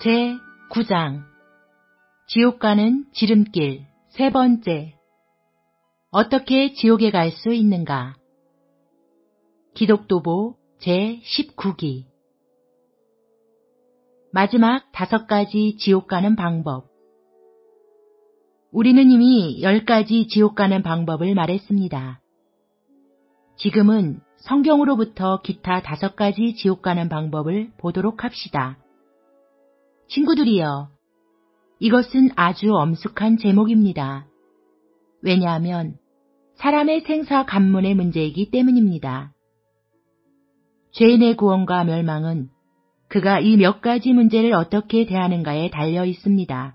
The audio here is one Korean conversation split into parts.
제9장 지옥 가는 지름길 세 번째. 어떻게 지옥에 갈 수 있는가? 기독도보 제19기 마지막 5가지 지옥 가는 방법. 우리는 이미 10가지 지옥 가는 방법을 말했습니다. 지금은 성경으로부터 기타 5가지 지옥 가는 방법을 보도록 합시다. 친구들이여, 이것은 아주 엄숙한 제목입니다. 왜냐하면 사람의 생사 관문의 문제이기 때문입니다. 죄인의 구원과 멸망은 그가 이 몇 가지 문제를 어떻게 대하는가에 달려 있습니다.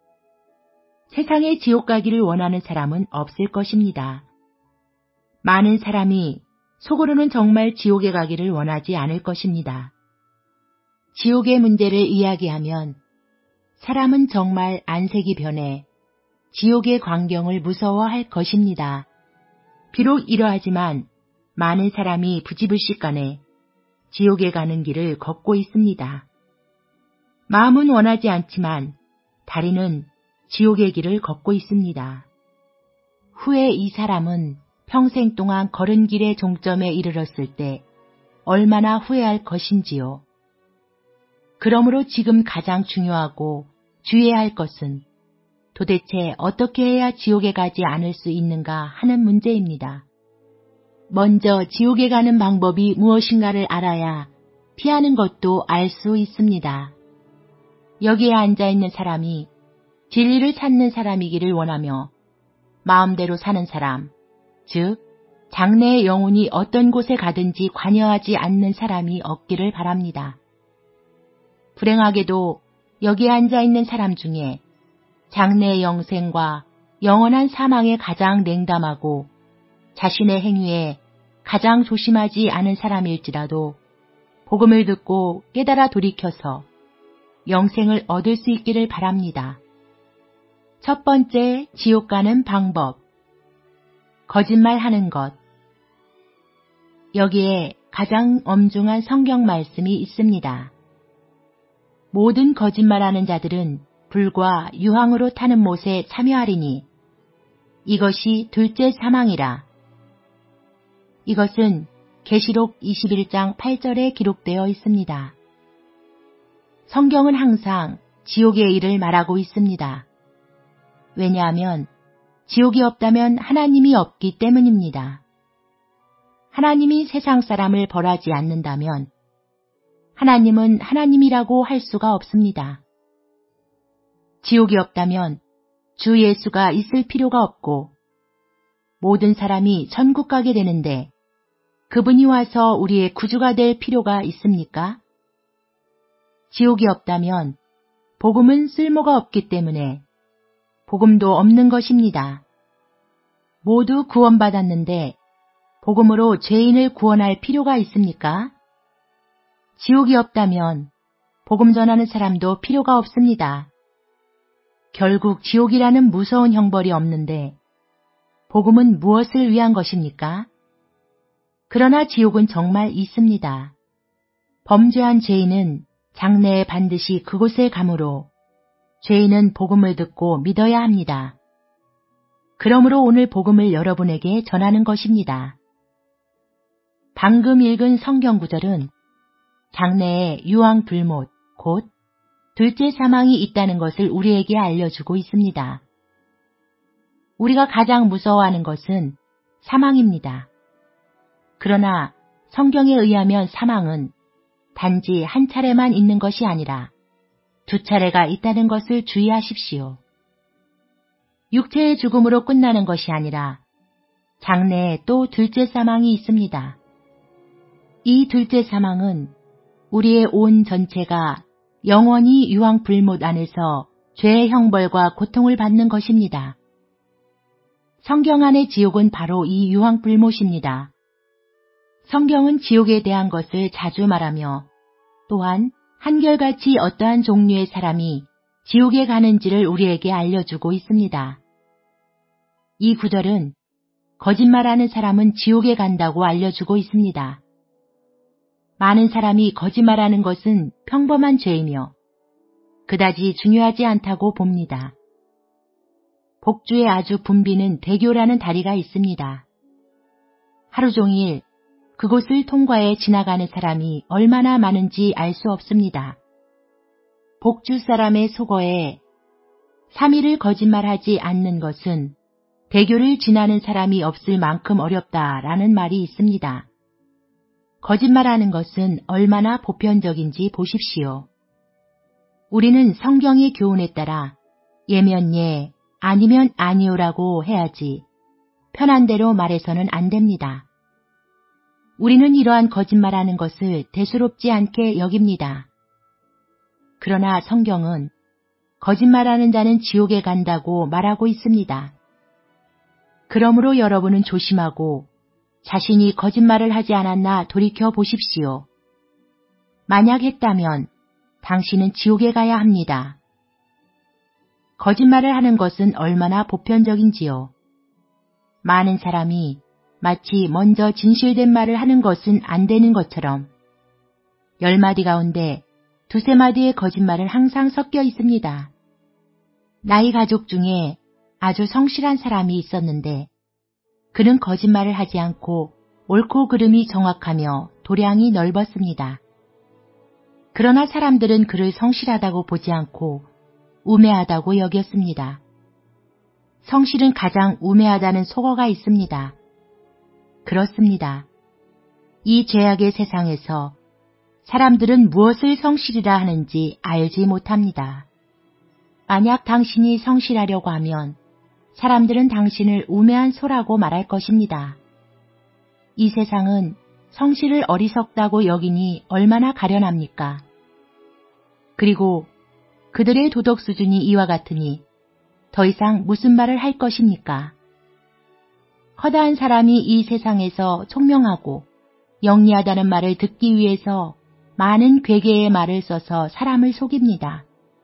세상에 지옥 가기를 원하는 사람은 없을 것입니다. 많은 사람이 속으로는 정말 지옥에 가기를 원하지 않을 것입니다. 지옥의 문제를 이야기하면 사람은 정말 안색이 변해 지옥의 광경을 무서워할 것입니다. 비록 이러하지만 많은 사람이 부지불식간에 지옥에 가는 길을 걷고 있습니다. 마음은 원하지 않지만 다리는 지옥의 길을 걷고 있습니다. 후에 이 사람은 평생 동안 걸은 길의 종점에 이르렀을 때 얼마나 후회할 것인지요. 그러므로 지금 가장 중요하고 주의해야 할 것은 도대체 어떻게 해야 지옥에 가지 않을 수 있는가 하는 문제입니다. 먼저 지옥에 가는 방법이 무엇인가를 알아야 피하는 것도 알 수 있습니다. 여기에 앉아있는 사람이 진리를 찾는 사람이기를 원하며 마음대로 사는 사람, 즉 장래의 영혼이 어떤 곳에 가든지 관여하지 않는 사람이 없기를 바랍니다. 불행하게도 여기에 앉아있는 사람 중에 장래의 영생과 영원한 사망에 가장 냉담하고 자신의 행위에 가장 조심하지 않은 사람일지라도 복음을 듣고 깨달아 돌이켜서 영생을 얻을 수 있기를 바랍니다. 첫 번째, 지옥 가는 방법. 거짓말하는 것. 여기에 가장 엄중한 성경 말씀이 있습니다. 모든 거짓말하는 자들은 불과 유황으로 타는 못에 참여하리니 이것이 둘째 사망이라. 이것은 계시록 21장 8절에 기록되어 있습니다. 성경은 항상 지옥의 일을 말하고 있습니다. 왜냐하면 지옥이 없다면 하나님이 없기 때문입니다. 하나님이 세상 사람을 벌하지 않는다면 하나님은 하나님이라고 할 수가 없습니다. 지옥이 없다면 주 예수가 있을 필요가 없고 모든 사람이 천국 가게 되는데 그분이 와서 우리의 구주가 될 필요가 있습니까? 지옥이 없다면 복음은 쓸모가 없기 때문에 복음도 없는 것입니다. 모두 구원받았는데 복음으로 죄인을 구원할 필요가 있습니까? 지옥이 없다면 복음 전하는 사람도 필요가 없습니다. 결국 지옥이라는 무서운 형벌이 없는데 복음은 무엇을 위한 것입니까? 그러나 지옥은 정말 있습니다. 범죄한 죄인은 장래에 반드시 그곳에 가므로 죄인은 복음을 듣고 믿어야 합니다. 그러므로 오늘 복음을 여러분에게 전하는 것입니다. 방금 읽은 성경 구절은 장래에 유황불못, 곧 둘째 사망이 있다는 것을 우리에게 알려주고 있습니다. 우리가 가장 무서워하는 것은 사망입니다. 그러나 성경에 의하면 사망은 단지 한 차례만 있는 것이 아니라 2차례가 있다는 것을 주의하십시오. 육체의 죽음으로 끝나는 것이 아니라 장래에 또 둘째 사망이 있습니다. 이 둘째 사망은 우리의 온 전체가 영원히 유황불못 안에서 죄의 형벌과 고통을 받는 것입니다. 성경 안의 지옥은 바로 이 유황불못입니다. 성경은 지옥에 대한 것을 자주 말하며 또한 한결같이 어떠한 종류의 사람이 지옥에 가는지를 우리에게 알려주고 있습니다. 이 구절은 거짓말하는 사람은 지옥에 간다고 알려주고 있습니다. 많은 사람이 거짓말하는 것은 평범한 죄이며 그다지 중요하지 않다고 봅니다. 복주에 아주 붐비는 대교라는 다리가 있습니다. 하루 종일 그곳을 통과해 지나가는 사람이 얼마나 많은지 알 수 없습니다. 복주 사람의 속어에 3일을 거짓말하지 않는 것은 대교를 지나는 사람이 없을 만큼 어렵다라는 말이 있습니다. 거짓말하는 것은 얼마나 보편적인지 보십시오. 우리는 성경의 교훈에 따라 예면 예, 아니면 아니오라고 해야지 편한 대로 말해서는 안 됩니다. 우리는 이러한 거짓말하는 것을 대수롭지 않게 여깁니다. 그러나 성경은 거짓말하는 자는 지옥에 간다고 말하고 있습니다. 그러므로 여러분은 조심하고 자신이 거짓말을 하지 않았나 돌이켜 보십시오. 만약 했다면 당신은 지옥에 가야 합니다. 거짓말을 하는 것은 얼마나 보편적인지요. 많은 사람이 마치 먼저 진실된 말을 하는 것은 안 되는 것처럼 10마디 가운데 2~3마디의 거짓말은 항상 섞여 있습니다. 나의 가족 중에 아주 성실한 사람이 있었는데 그는 거짓말을 하지 않고 옳고 그름이 정확하며 도량이 넓었습니다. 그러나 사람들은 그를 성실하다고 보지 않고 우매하다고 여겼습니다. 성실은 가장 우매하다는 속어가 있습니다. 그렇습니다. 이 죄악의 세상에서 사람들은 무엇을 성실이라 하는지 알지 못합니다. 만약 당신이 성실하려고 하면 사람들은 당신을 우매한 소라고 말할 것입니다. 이 세상은 성실을 어리석다고 여기니 얼마나 가련합니까? 그리고 그들의 도덕 수준이 이와 같으니 더 이상 무슨 말을 할 것입니까? 허다한 사람이 이 세상에서 총명하고 영리하다는 말을 듣기 위해서 많은 괴계의 말을 써서 사람을 속입니다.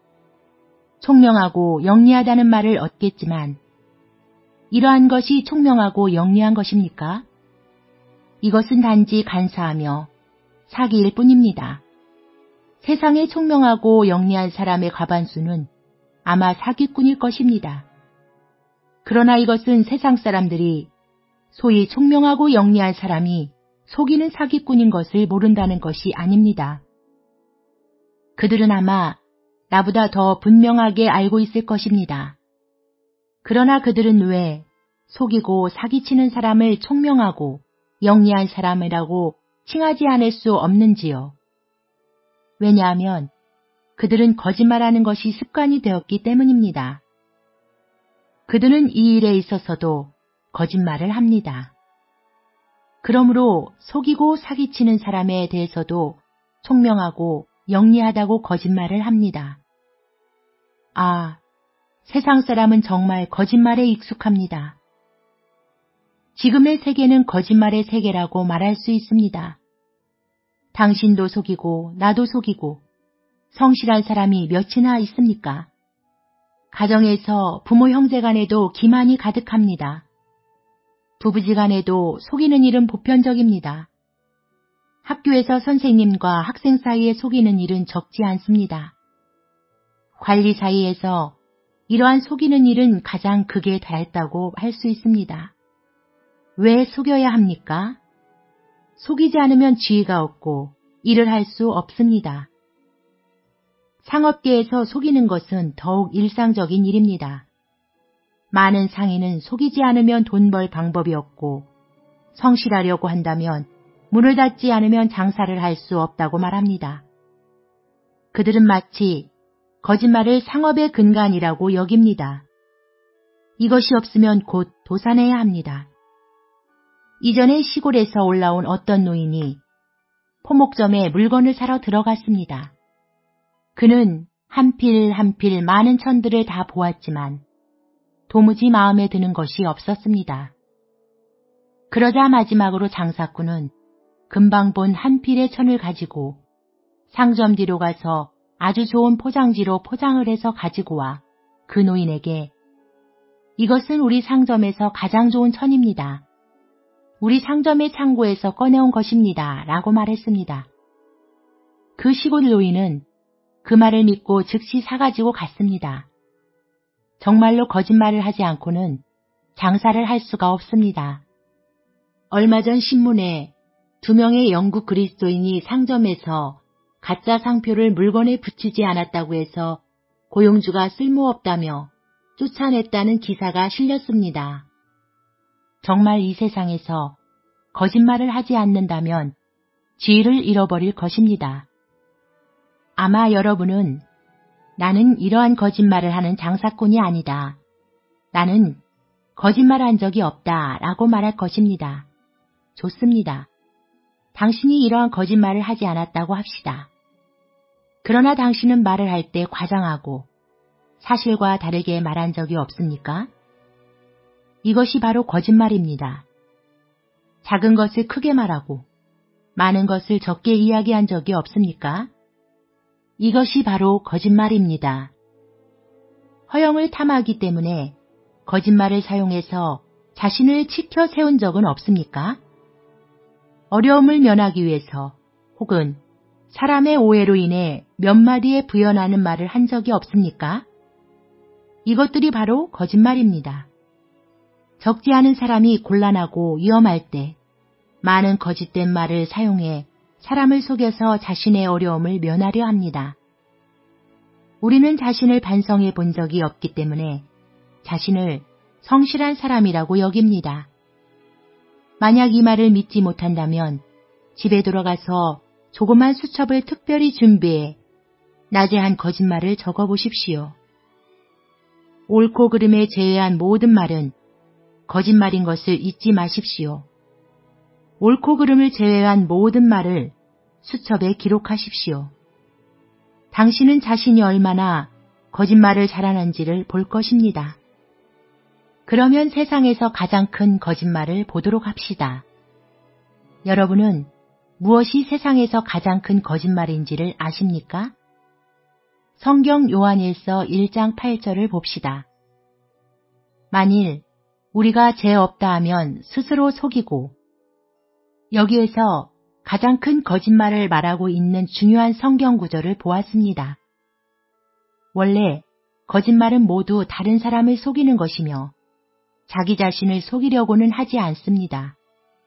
총명하고 영리하다는 말을 얻겠지만 이러한 것이 총명하고 영리한 것입니까? 이것은 단지 간사하며 사기일 뿐입니다. 세상에 총명하고 영리한 사람의 과반수는 아마 사기꾼일 것입니다. 그러나 이것은 세상 사람들이 소위 총명하고 영리한 사람이 속이는 사기꾼인 것을 모른다는 것이 아닙니다. 그들은 아마 나보다 더 분명하게 알고 있을 것입니다. 그러나 그들은 왜 속이고 사기치는 사람을 총명하고 영리한 사람이라고 칭하지 않을 수 없는지요? 왜냐하면 그들은 거짓말하는 것이 습관이 되었기 때문입니다. 그들은 이 일에 있어서도 거짓말을 합니다. 그러므로 속이고 사기치는 사람에 대해서도 총명하고 영리하다고 거짓말을 합니다. 아, 세상 사람은 정말 거짓말에 익숙합니다. 지금의 세계는 거짓말의 세계라고 말할 수 있습니다. 당신도 속이고 나도 속이고 성실한 사람이 몇이나 있습니까? 가정에서 부모 형제 간에도 기만이 가득합니다. 부부지간에도 속이는 일은 보편적입니다. 학교에서 선생님과 학생 사이에 속이는 일은 적지 않습니다. 관리 사이에서 이러한 속이는 일은 가장 극에 달했다고 할 수 있습니다. 왜 속여야 합니까? 속이지 않으면 지위가 없고 일을 할 수 없습니다. 상업계에서 속이는 것은 더욱 일상적인 일입니다. 많은 상인은 속이지 않으면 돈 벌 방법이 없고 성실하려고 한다면 문을 닫지 않으면 장사를 할 수 없다고 말합니다. 그들은 마치 거짓말을 상업의 근간이라고 여깁니다. 이것이 없으면 곧 도산해야 합니다. 이전에 시골에서 올라온 어떤 노인이 포목점에 물건을 사러 들어갔습니다. 그는 한 필 한 필 많은 천들을 다 보았지만 도무지 마음에 드는 것이 없었습니다. 그러자 마지막으로 장사꾼은 금방 본 한 필의 천을 가지고 상점 뒤로 가서 아주 좋은 포장지로 포장을 해서 가지고 와 그 노인에게 이것은 우리 상점에서 가장 좋은 천입니다. 우리 상점의 창고에서 꺼내온 것입니다. 라고 말했습니다. 그 시골 노인은 그 말을 믿고 즉시 사가지고 갔습니다. 정말로 거짓말을 하지 않고는 장사를 할 수가 없습니다. 얼마 전 신문에 2명의 영국 그리스도인이 상점에서 가짜 상표를 물건에 붙이지 않았다고 해서 고용주가 쓸모없다며 쫓아냈다는 기사가 실렸습니다. 정말 이 세상에서 거짓말을 하지 않는다면 지위를 잃어버릴 것입니다. 아마 여러분은 나는 이러한 거짓말을 하는 장사꾼이 아니다. 나는 거짓말한 적이 없다 라고 말할 것입니다. 좋습니다. 당신이 이러한 거짓말을 하지 않았다고 합시다. 그러나 당신은 말을 할 때 과장하고 사실과 다르게 말한 적이 없습니까? 이것이 바로 거짓말입니다. 작은 것을 크게 말하고 많은 것을 적게 이야기한 적이 없습니까? 이것이 바로 거짓말입니다. 허영을 탐하기 때문에 거짓말을 사용해서 자신을 치켜 세운 적은 없습니까? 어려움을 면하기 위해서 혹은 사람의 오해로 인해 몇 마디에 부연하는 말을 한 적이 없습니까? 이것들이 바로 거짓말입니다. 적지 않은 사람이 곤란하고 위험할 때 많은 거짓된 말을 사용해 사람을 속여서 자신의 어려움을 면하려 합니다. 우리는 자신을 반성해 본 적이 없기 때문에 자신을 성실한 사람이라고 여깁니다. 만약 이 말을 믿지 못한다면 집에 돌아가서 조그만 수첩을 특별히 준비해 낮에 한 거짓말을 적어보십시오. 옳고 그름에 제외한 모든 말은 거짓말인 것을 잊지 마십시오. 옳고 그름을 제외한 모든 말을 수첩에 기록하십시오. 당신은 자신이 얼마나 거짓말을 잘하는지를 볼 것입니다. 그러면 세상에서 가장 큰 거짓말을 보도록 합시다. 여러분은 무엇이 세상에서 가장 큰 거짓말인지를 아십니까? 성경 요한일서 1장 8절을 봅시다. 만일 우리가 죄 없다 하면 스스로 속이고, 여기에서 가장 큰 거짓말을 말하고 있는 중요한 성경 구절을 보았습니다. 원래 거짓말은 모두 다른 사람을 속이는 것이며 자기 자신을 속이려고는 하지 않습니다.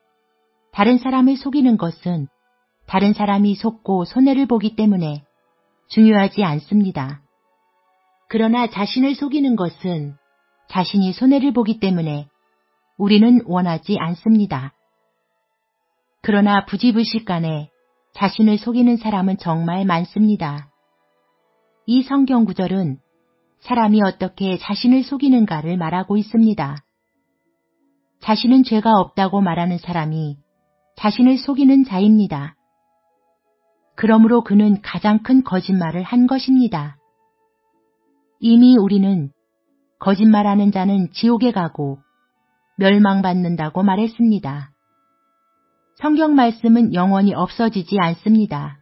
다른 사람을 속이는 것은 다른 사람이 속고 손해를 보기 때문에 중요하지 않습니다. 그러나 자신을 속이는 것은 자신이 손해를 보기 때문에 우리는 원하지 않습니다. 그러나 부지불식간에 자신을 속이는 사람은 정말 많습니다. 이 성경 구절은 사람이 어떻게 자신을 속이는가를 말하고 있습니다. 자신은 죄가 없다고 말하는 사람이 자신을 속이는 자입니다. 그러므로 그는 가장 큰 거짓말을 한 것입니다. 이미 우리는 거짓말하는 자는 지옥에 가고 멸망받는다고 말했습니다. 성경 말씀은 영원히 없어지지 않습니다.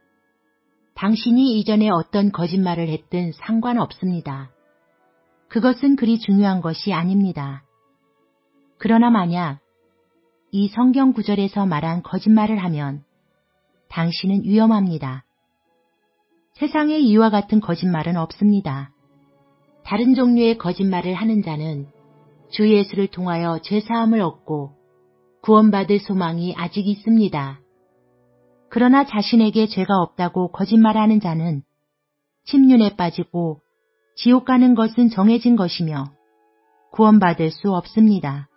당신이 이전에 어떤 거짓말을 했든 상관없습니다. 그것은 그리 중요한 것이 아닙니다. 그러나 만약 이 성경 구절에서 말한 거짓말을 하면 당신은 위험합니다. 세상에 이와 같은 거짓말은 없습니다. 다른 종류의 거짓말을 하는 자는 주 예수를 통하여 죄사함을 얻고 구원받을 소망이 아직 있습니다. 그러나 자신에게 죄가 없다고 거짓말하는 자는 침륜에 빠지고 지옥 가는 것은 정해진 것이며 구원받을 수 없습니다.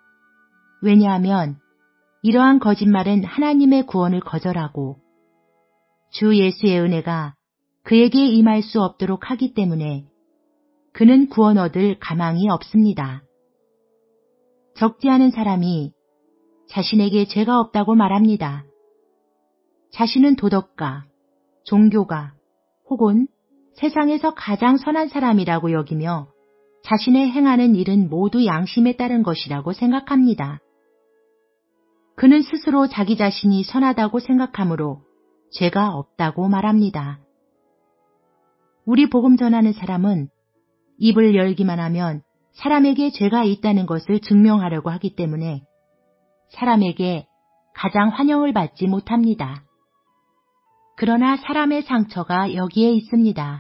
왜냐하면 이러한 거짓말은 하나님의 구원을 거절하고 주 예수의 은혜가 그에게 임할 수 없도록 하기 때문에 그는 구원 얻을 가망이 없습니다. 적지 않은 사람이 자신에게 죄가 없다고 말합니다. 자신은 도덕가, 종교가 혹은 세상에서 가장 선한 사람이라고 여기며 자신의 행하는 일은 모두 양심에 따른 것이라고 생각합니다. 그는 스스로 자기 자신이 선하다고 생각하므로 죄가 없다고 말합니다. 우리 복음 전하는 사람은 입을 열기만 하면 사람에게 죄가 있다는 것을 증명하려고 하기 때문에 사람에게 가장 환영을 받지 못합니다. 그러나 사람의 상처가 여기에 있습니다.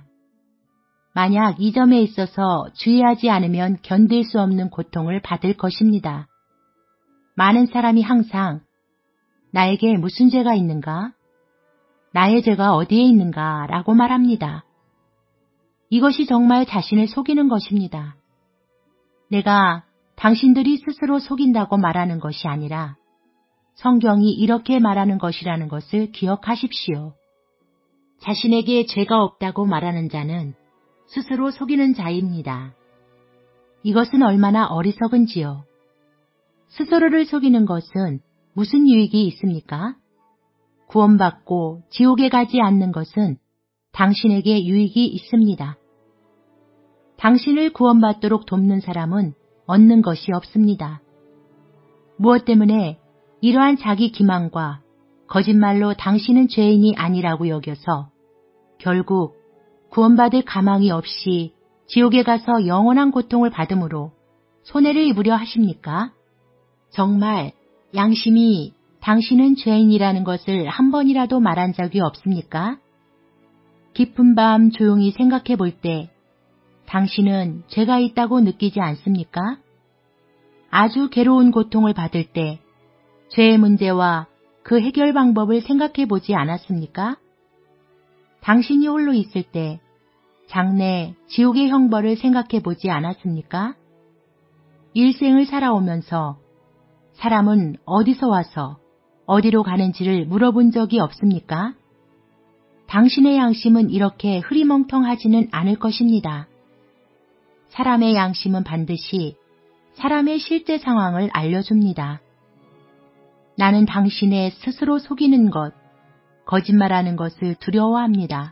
만약 이 점에 있어서 주의하지 않으면 견딜 수 없는 고통을 받을 것입니다. 많은 사람이 항상 나에게 무슨 죄가 있는가? 나의 죄가 어디에 있는가? 라고 말합니다. 이것이 정말 자신을 속이는 것입니다. 내가 당신들이 스스로 속인다고 말하는 것이 아니라 성경이 이렇게 말하는 것이라는 것을 기억하십시오. 자신에게 죄가 없다고 말하는 자는 스스로 속이는 자입니다. 이것은 얼마나 어리석은지요. 스스로를 속이는 것은 무슨 유익이 있습니까? 구원받고 지옥에 가지 않는 것은 당신에게 유익이 있습니다. 당신을 구원받도록 돕는 사람은 얻는 것이 없습니다. 무엇 때문에 이러한 자기 기만과 거짓말로 당신은 죄인이 아니라고 여겨서 결국 구원받을 가망이 없이 지옥에 가서 영원한 고통을 받음으로 손해를 입으려 하십니까? 정말 양심이 당신은 죄인이라는 것을 한 번이라도 말한 적이 없습니까? 깊은 밤 조용히 생각해 볼 때 당신은 죄가 있다고 느끼지 않습니까? 아주 괴로운 고통을 받을 때 죄의 문제와 그 해결 방법을 생각해 보지 않았습니까? 당신이 홀로 있을 때 장래 지옥의 형벌을 생각해 보지 않았습니까? 일생을 살아오면서 사람은 어디서 와서 어디로 가는지를 물어본 적이 없습니까? 당신의 양심은 이렇게 흐리멍텅하지는 않을 것입니다. 사람의 양심은 반드시 사람의 실제 상황을 알려줍니다. 나는 당신의 스스로 속이는 것, 거짓말하는 것을 두려워합니다.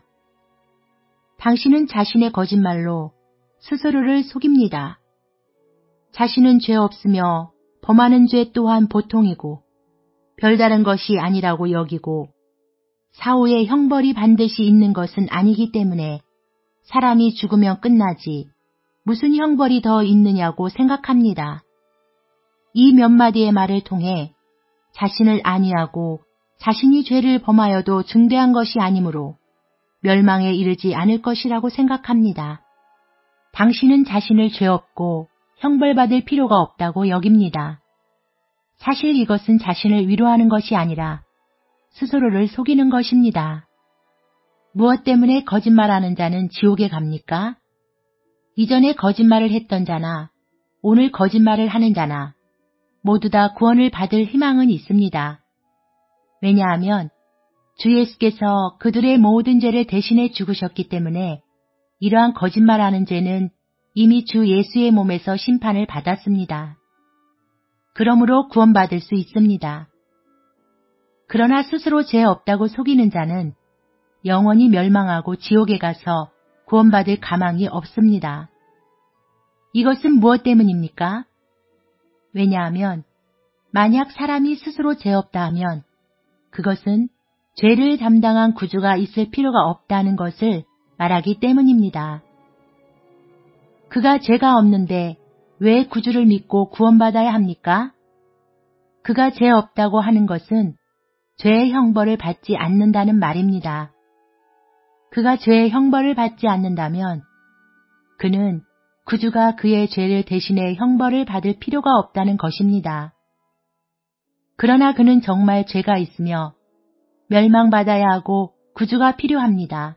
당신은 자신의 거짓말로 스스로를 속입니다. 자신은 죄 없으며 범하는 죄 또한 보통이고 별다른 것이 아니라고 여기고 사후에 형벌이 반드시 있는 것은 아니기 때문에 사람이 죽으면 끝나지 무슨 형벌이 더 있느냐고 생각합니다. 이 몇 마디의 말을 통해 자신을 안위하고 자신이 죄를 범하여도 중대한 것이 아니므로 멸망에 이르지 않을 것이라고 생각합니다. 당신은 자신을 죄 없고 형벌받을 필요가 없다고 여깁니다. 사실 이것은 자신을 위로하는 것이 아니라 스스로를 속이는 것입니다. 무엇 때문에 거짓말하는 자는 지옥에 갑니까? 이전에 거짓말을 했던 자나 오늘 거짓말을 하는 자나 모두 다 구원을 받을 희망은 있습니다. 왜냐하면 주 예수께서 그들의 모든 죄를 대신해 죽으셨기 때문에 이러한 거짓말하는 죄는 이미 주 예수의 몸에서 심판을 받았습니다. 그러므로 구원받을 수 있습니다. 그러나 스스로 죄 없다고 속이는 자는 영원히 멸망하고 지옥에 가서 구원받을 가망이 없습니다. 이것은 무엇 때문입니까? 왜냐하면 만약 사람이 스스로 죄 없다 하면 그것은 죄를 담당한 구주가 있을 필요가 없다는 것을 말하기 때문입니다. 그가 죄가 없는데 왜 구주를 믿고 구원받아야 합니까? 그가 죄 없다고 하는 것은 죄의 형벌을 받지 않는다는 말입니다. 그가 죄의 형벌을 받지 않는다면 그는 구주가 그의 죄를 대신해 형벌을 받을 필요가 없다는 것입니다. 그러나 그는 정말 죄가 있으며 멸망받아야 하고 구주가 필요합니다.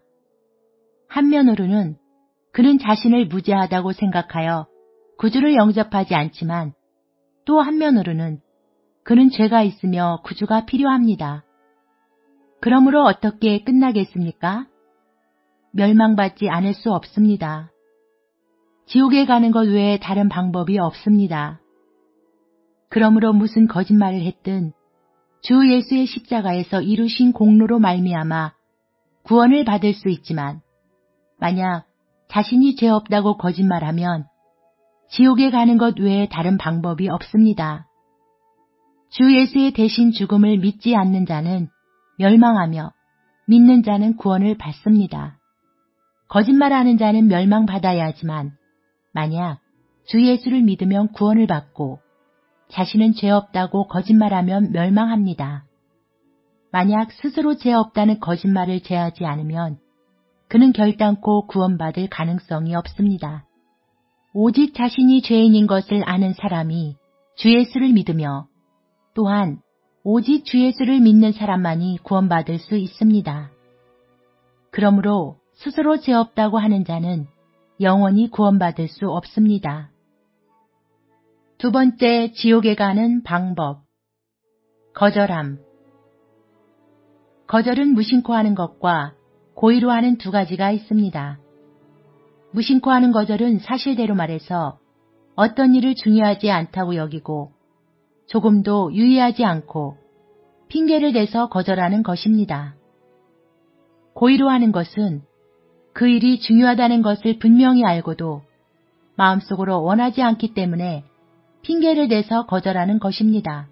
한면으로는 그는 자신을 무죄하다고 생각하여 구주를 영접하지 않지만 또 한면으로는 그는 죄가 있으며 구주가 필요합니다. 그러므로 어떻게 끝나겠습니까? 멸망받지 않을 수 없습니다. 지옥에 가는 것 외에 다른 방법이 없습니다. 그러므로 무슨 거짓말을 했든 주 예수의 십자가에서 이루신 공로로 말미암아 구원을 받을 수 있지만 만약 자신이 죄 없다고 거짓말하면 지옥에 가는 것 외에 다른 방법이 없습니다. 주 예수의 대신 죽음을 믿지 않는 자는 멸망하며 믿는 자는 구원을 받습니다. 거짓말하는 자는 멸망받아야 하지만 만약 주 예수를 믿으면 구원을 받고 자신은 죄 없다고 거짓말하면 멸망합니다. 만약 스스로 죄 없다는 거짓말을 제하지 않으면 그는 결단코 구원받을 가능성이 없습니다. 오직 자신이 죄인인 것을 아는 사람이 주 예수를 믿으며 또한 오직 주 예수를 믿는 사람만이 구원받을 수 있습니다. 그러므로 스스로 죄 없다고 하는 자는 영원히 구원받을 수 없습니다. 두 번째, 지옥에 가는 방법. 거절함. 거절은 무심코 하는 것과 고의로 하는 두 가지가 있습니다. 무심코 하는 거절은 사실대로 말해서 어떤 일을 중요하지 않다고 여기고 조금도 유의하지 않고 핑계를 대서 거절하는 것입니다. 고의로 하는 것은 그 일이 중요하다는 것을 분명히 알고도 마음속으로 원하지 않기 때문에 핑계를 대서 거절하는 것입니다.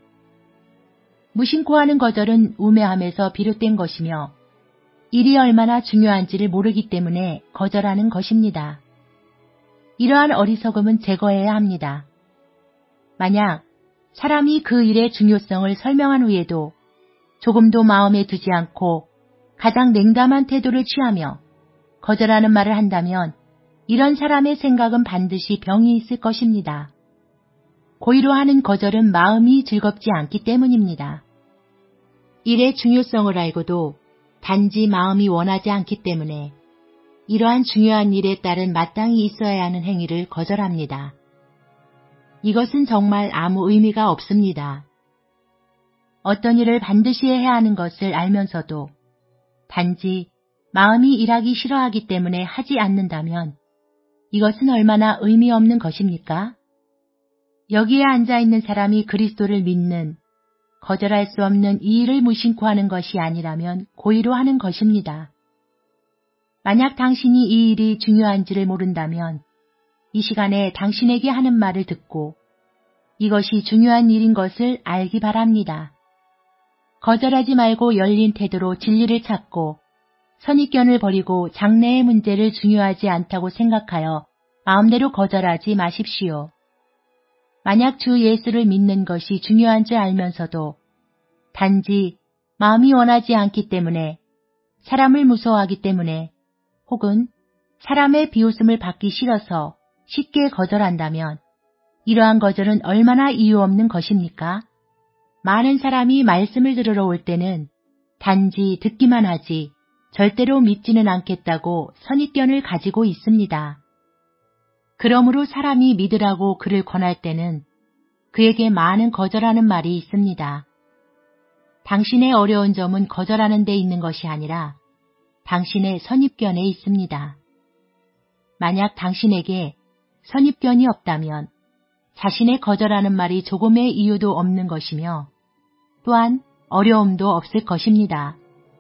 무심코 하는 거절은 우매함에서 비롯된 것이며 일이 얼마나 중요한지를 모르기 때문에 거절하는 것입니다. 이러한 어리석음은 제거해야 합니다. 만약 사람이 그 일의 중요성을 설명한 후에도 조금도 마음에 두지 않고 가장 냉담한 태도를 취하며 거절하는 말을 한다면 이런 사람의 생각은 반드시 병이 있을 것입니다. 고의로 하는 거절은 마음이 즐겁지 않기 때문입니다. 일의 중요성을 알고도 단지 마음이 원하지 않기 때문에 이러한 중요한 일에 따른 마땅히 있어야 하는 행위를 거절합니다. 이것은 정말 아무 의미가 없습니다. 어떤 일을 반드시 해야 하는 것을 알면서도 단지 마음이 일하기 싫어하기 때문에 하지 않는다면 이것은 얼마나 의미 없는 것입니까? 여기에 앉아있는 사람이 그리스도를 믿는 거절할 수 없는 이 일을 무심코 하는 것이 아니라면 고의로 하는 것입니다. 만약 당신이 이 일이 중요한지를 모른다면 이 시간에 당신에게 하는 말을 듣고 이것이 중요한 일인 것을 알기 바랍니다. 거절하지 말고 열린 태도로 진리를 찾고 선입견을 버리고 장래의 문제를 중요하지 않다고 생각하여 마음대로 거절하지 마십시오. 만약 주 예수를 믿는 것이 중요한 줄 알면서도 단지 마음이 원하지 않기 때문에 사람을 무서워하기 때문에 혹은 사람의 비웃음을 받기 싫어서 쉽게 거절한다면 이러한 거절은 얼마나 이유 없는 것입니까? 많은 사람이 말씀을 들으러 올 때는 단지 듣기만 하지 절대로 믿지는 않겠다고 선입견을 가지고 있습니다. 그러므로 사람이 믿으라고 그를 권할 때는 그에게 많은 거절하는 말이 있습니다. 당신의 어려운 점은 거절하는 데 있는 것이 아니라 당신의 선입견에 있습니다. 만약 당신에게 선입견이 없다면 자신의 거절하는 말이 조금의 이유도 없는 것이며 또한 어려움도 없을 것입니다.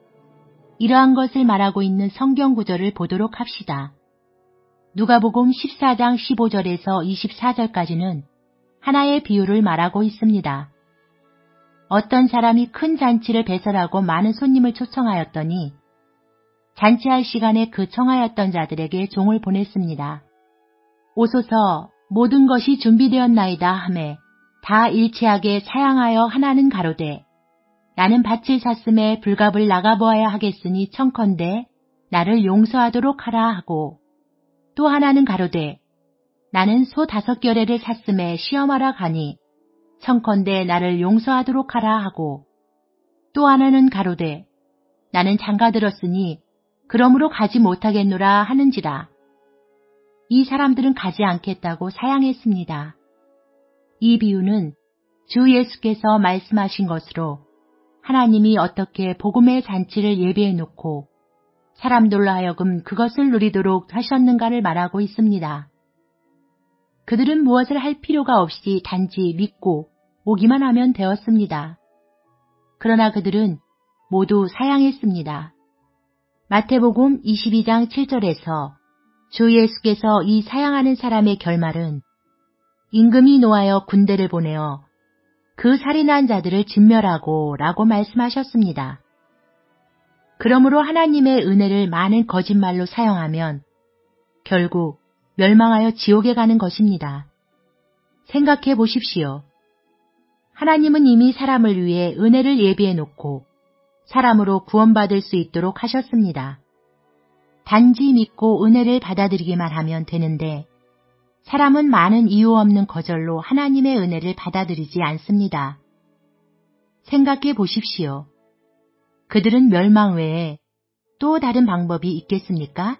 이러한 것을 말하고 있는 성경 구절을 보도록 합시다. 누가복음 14장 15절에서 24절까지는 하나의 비유를 말하고 있습니다. 어떤 사람이 큰 잔치를 배설하고 많은 손님을 초청하였더니 잔치할 시간에 그 청하였던 자들에게 종을 보냈습니다. 오소서 모든 것이 준비되었나이다 하매 다 일치하게 사양하여 하나는 가로되 나는 밭을 샀음에 불갑을 나가보아야 하겠으니 청컨대 나를 용서하도록 하라 하고 또 하나는 가로되 나는 소 5겨레를 샀음에 시험하러 가니 청컨대 나를 용서하도록 하라 하고 또 하나는 가로되 나는 장가들었으니 그러므로 가지 못하겠노라 하는지라. 이 사람들은 가지 않겠다고 사양했습니다. 이 비유는 주 예수께서 말씀하신 것으로 하나님이 어떻게 복음의 잔치를 예비해 놓고 사람들로 하여금 그것을 누리도록 하셨는가를 말하고 있습니다. 그들은 무엇을 할 필요가 없이 단지 믿고 오기만 하면 되었습니다. 그러나 그들은 모두 사양했습니다. 마태복음 22장 7절에서 주 예수께서 이 사양하는 사람의 결말은 임금이 노하여 군대를 보내어 그 살인한 자들을 진멸하고 라고 말씀하셨습니다. 그러므로 하나님의 은혜를 많은 거짓말로 사용하면 결국 멸망하여 지옥에 가는 것입니다. 생각해 보십시오. 하나님은 이미 사람을 위해 은혜를 예비해 놓고 사람으로 구원받을 수 있도록 하셨습니다. 단지 믿고 은혜를 받아들이기만 하면 되는데 사람은 많은 이유 없는 거절로 하나님의 은혜를 받아들이지 않습니다. 생각해 보십시오. 그들은 멸망 외에 또 다른 방법이 있겠습니까?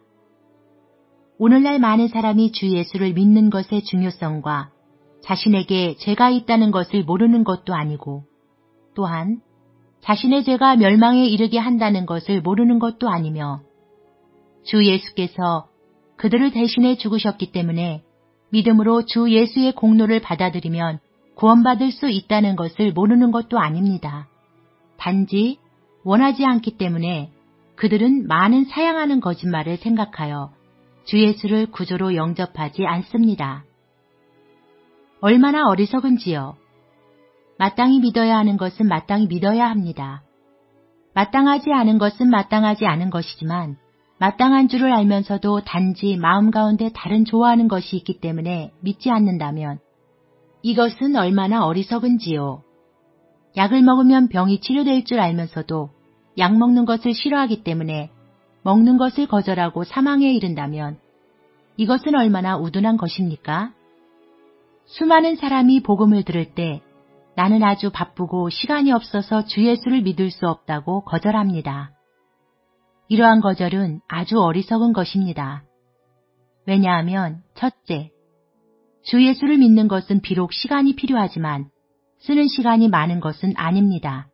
오늘날 많은 사람이 주 예수를 믿는 것의 중요성과 자신에게 죄가 있다는 것을 모르는 것도 아니고 또한 자신의 죄가 멸망에 이르게 한다는 것을 모르는 것도 아니며 주 예수께서 그들을 대신해 죽으셨기 때문에 믿음으로 주 예수의 공로를 받아들이면 구원받을 수 있다는 것을 모르는 것도 아닙니다. 단지 원하지 않기 때문에 그들은 많은 사양하는 거짓말을 생각하여 주 예수를 구주로 영접하지 않습니다. 얼마나 어리석은지요. 마땅히 믿어야 하는 것은 마땅히 믿어야 합니다. 마땅하지 않은 것은 마땅하지 않은 것이지만 마땅한 줄을 알면서도 단지 마음 가운데 다른 좋아하는 것이 있기 때문에 믿지 않는다면 이것은 얼마나 어리석은지요. 약을 먹으면 병이 치료될 줄 알면서도 약 먹는 것을 싫어하기 때문에 먹는 것을 거절하고 사망에 이른다면 이것은 얼마나 우둔한 것입니까? 수많은 사람이 복음을 들을 때 나는 아주 바쁘고 시간이 없어서 주 예수를 믿을 수 없다고 거절합니다. 이러한 거절은 아주 어리석은 것입니다. 왜냐하면 첫째, 주 예수를 믿는 것은 비록 시간이 필요하지만 쓰는 시간이 많은 것은 아닙니다.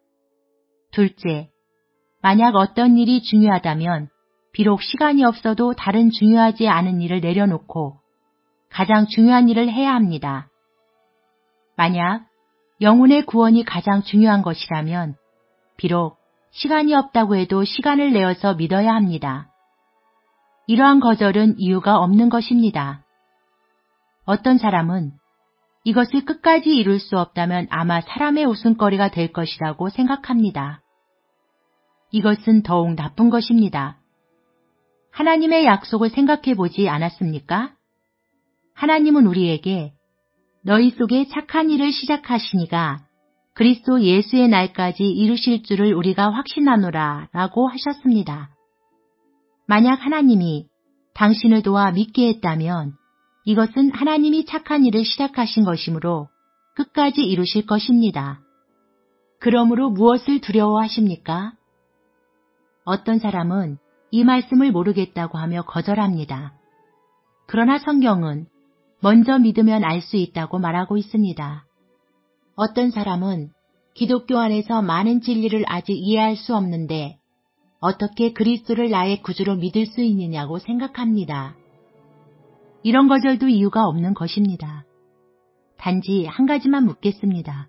둘째, 만약 어떤 일이 중요하다면 비록 시간이 없어도 다른 중요하지 않은 일을 내려놓고 가장 중요한 일을 해야 합니다. 만약 영혼의 구원이 가장 중요한 것이라면 비록 시간이 없다고 해도 시간을 내어서 믿어야 합니다. 이러한 거절은 이유가 없는 것입니다. 어떤 사람은 이것을 끝까지 이룰 수 없다면 아마 사람의 웃음거리가 될 것이라고 생각합니다. 이것은 더욱 나쁜 것입니다. 하나님의 약속을 생각해 보지 않았습니까? 하나님은 우리에게 너희 속에 착한 일을 시작하시니가 그리스도 예수의 날까지 이루실 줄을 우리가 확신하노라 라고 하셨습니다. 만약 하나님이 당신을 도와 믿게 했다면 이것은 하나님이 착한 일을 시작하신 것이므로 끝까지 이루실 것입니다. 그러므로 무엇을 두려워하십니까? 어떤 사람은 이 말씀을 모르겠다고 하며 거절합니다. 그러나 성경은 먼저 믿으면 알 수 있다고 말하고 있습니다. 어떤 사람은 기독교 안에서 많은 진리를 아직 이해할 수 없는데 어떻게 그리스도를 나의 구주로 믿을 수 있느냐고 생각합니다. 이런 거절도 이유가 없는 것입니다. 단지 한 가지만 묻겠습니다.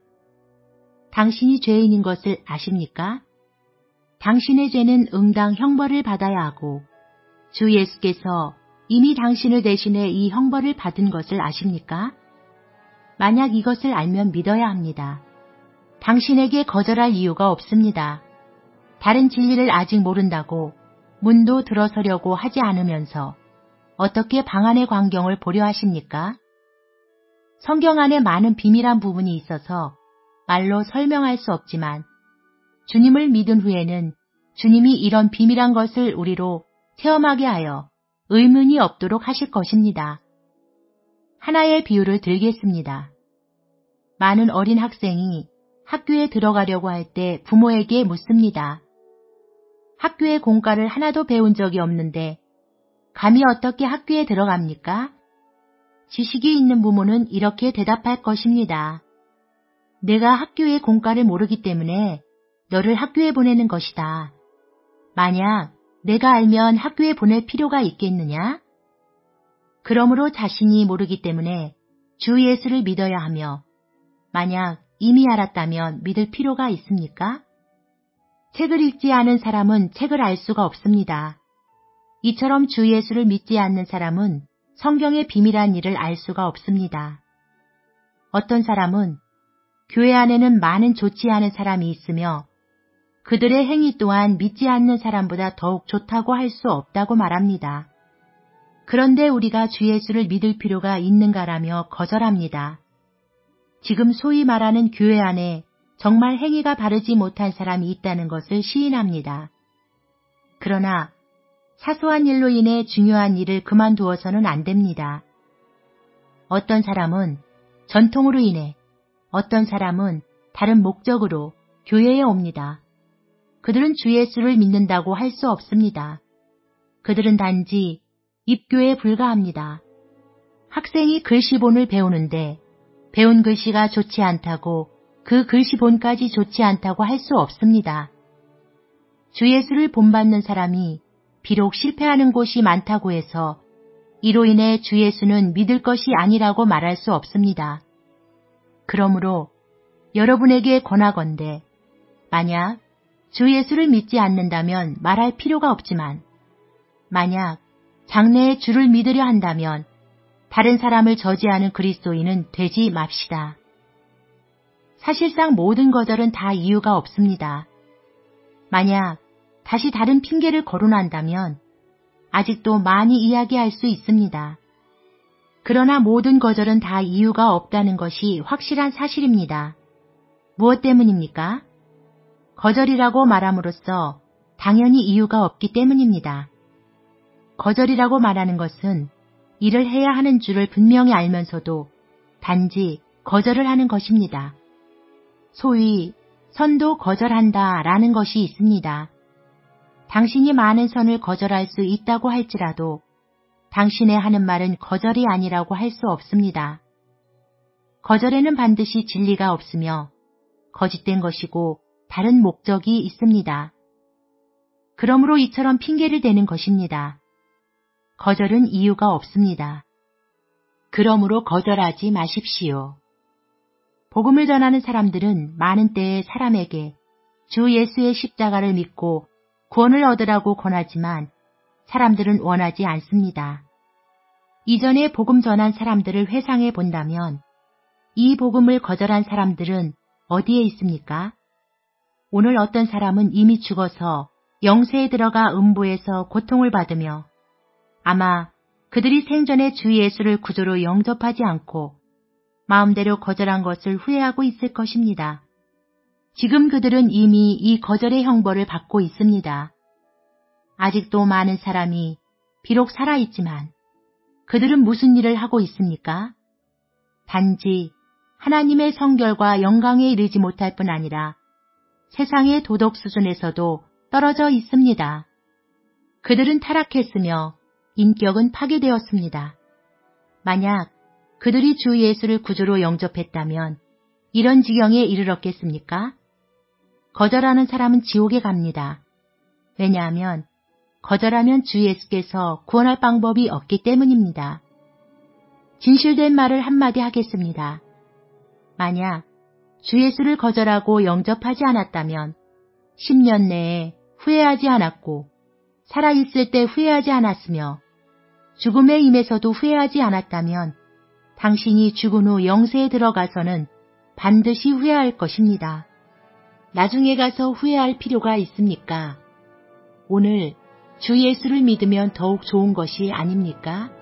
당신이 죄인인 것을 아십니까? 당신의 죄는 응당 형벌을 받아야 하고 주 예수께서 이미 당신을 대신해 이 형벌을 받은 것을 아십니까? 만약 이것을 알면 믿어야 합니다. 당신에게 거절할 이유가 없습니다. 다른 진리를 아직 모른다고 문도 들어서려고 하지 않으면서 어떻게 방안의 광경을 보려 하십니까? 성경 안에 많은 비밀한 부분이 있어서 말로 설명할 수 없지만 주님을 믿은 후에는 주님이 이런 비밀한 것을 우리로 체험하게 하여 의문이 없도록 하실 것입니다. 하나의 비유를 들겠습니다. 많은 어린 학생이 학교에 들어가려고 할 때 부모에게 묻습니다. 학교의 공과를 하나도 배운 적이 없는데 감히 어떻게 학교에 들어갑니까? 지식이 있는 부모는 이렇게 대답할 것입니다. 내가 학교의 공과를 모르기 때문에 너를 학교에 보내는 것이다. 만약 내가 알면 학교에 보낼 필요가 있겠느냐? 그러므로 자신이 모르기 때문에 주 예수를 믿어야 하며 만약 이미 알았다면 믿을 필요가 있습니까? 책을 읽지 않은 사람은 책을 알 수가 없습니다. 이처럼 주 예수를 믿지 않는 사람은 성경의 비밀한 일을 알 수가 없습니다. 어떤 사람은 교회 안에는 많은 좋지 않은 사람이 있으며 그들의 행위 또한 믿지 않는 사람보다 더욱 좋다고 할 수 없다고 말합니다. 그런데 우리가 주 예수를 믿을 필요가 있는가라며 거절합니다. 지금 소위 말하는 교회 안에 정말 행위가 바르지 못한 사람이 있다는 것을 시인합니다. 그러나 사소한 일로 인해 중요한 일을 그만두어서는 안 됩니다. 어떤 사람은 전통으로 인해, 어떤 사람은 다른 목적으로 교회에 옵니다. 그들은 주 예수를 믿는다고 할 수 없습니다. 그들은 단지 입교에 불과합니다. 학생이 글씨본을 배우는데 배운 글씨가 좋지 않다고 그 글씨본까지 좋지 않다고 할 수 없습니다. 주 예수를 본받는 사람이 비록 실패하는 곳이 많다고 해서 이로 인해 주 예수는 믿을 것이 아니라고 말할 수 없습니다. 그러므로 여러분에게 권하건대 만약 주 예수를 믿지 않는다면 말할 필요가 없지만 만약 장래에 주를 믿으려 한다면 다른 사람을 저지하는 그리스도인은 되지 맙시다. 사실상 모든 거절은 다 이유가 없습니다. 만약 다시 다른 핑계를 거론한다면 아직도 많이 이야기할 수 있습니다. 그러나 모든 거절은 다 이유가 없다는 것이 확실한 사실입니다. 무엇 때문입니까? 거절이라고 말함으로써 당연히 이유가 없기 때문입니다. 거절이라고 말하는 것은 일을 해야 하는 줄을 분명히 알면서도 단지 거절을 하는 것입니다. 소위 선도 거절한다 라는 것이 있습니다. 당신이 많은 선을 거절할 수 있다고 할지라도 당신의 하는 말은 거절이 아니라고 할 수 없습니다. 거절에는 반드시 진리가 없으며 거짓된 것이고 다른 목적이 있습니다. 그러므로 이처럼 핑계를 대는 것입니다. 거절은 이유가 없습니다. 그러므로 거절하지 마십시오. 복음을 전하는 사람들은 많은 때에 사람에게 주 예수의 십자가를 믿고 구원을 얻으라고 권하지만 사람들은 원하지 않습니다. 이전에 복음 전한 사람들을 회상해 본다면 이 복음을 거절한 사람들은 어디에 있습니까? 오늘 어떤 사람은 이미 죽어서 영세에 들어가 음부에서 고통을 받으며 아마 그들이 생전에 주 예수를 구주로 영접하지 않고 마음대로 거절한 것을 후회하고 있을 것입니다. 지금 그들은 이미 이 거절의 형벌을 받고 있습니다. 아직도 많은 사람이 비록 살아있지만 그들은 무슨 일을 하고 있습니까? 단지 하나님의 성결과 영광에 이르지 못할 뿐 아니라 세상의 도덕 수준에서도 떨어져 있습니다. 그들은 타락했으며 인격은 파괴되었습니다. 만약 그들이 주 예수를 구주로 영접했다면 이런 지경에 이르렀겠습니까? 거절하는 사람은 지옥에 갑니다. 왜냐하면 거절하면 주 예수께서 구원할 방법이 없기 때문입니다. 진실된 말을 한마디 하겠습니다. 만약 주 예수를 거절하고 영접하지 않았다면 10년 내에 후회하지 않았고 살아있을 때 후회하지 않았으며 죽음에 임해서도 후회하지 않았다면 당신이 죽은 후 영세에 들어가서는 반드시 후회할 것입니다. 나중에 가서 후회할 필요가 있습니까? 오늘 주 예수를 믿으면 더욱 좋은 것이 아닙니까?